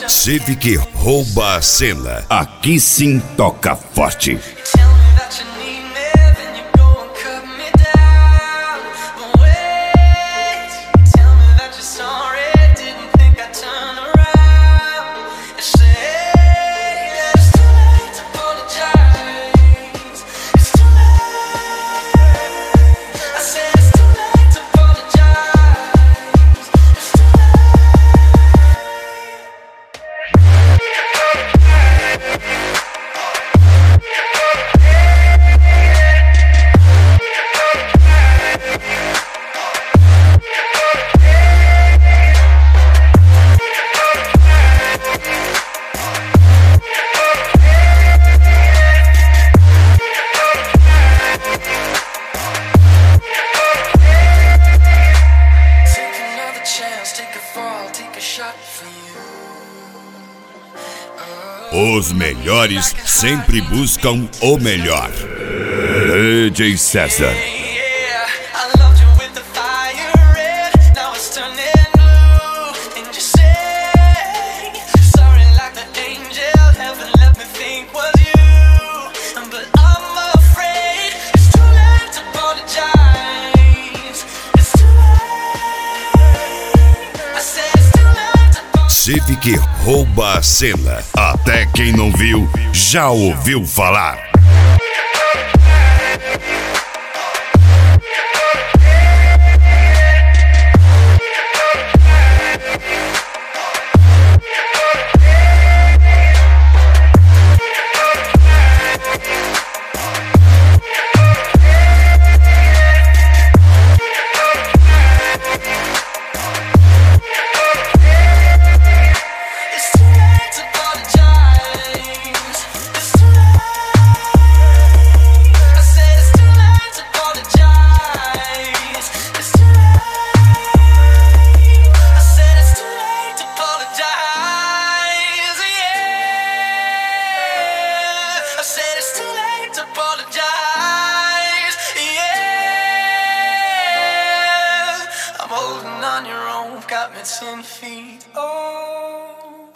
Civic rouba a cena. Aqui sim toca forte. Os melhores sempre buscam o melhor. DJ César. Civic rouba a cena. Até quem não viu, já ouviu falar. On your own, got me 10 feet. Oh.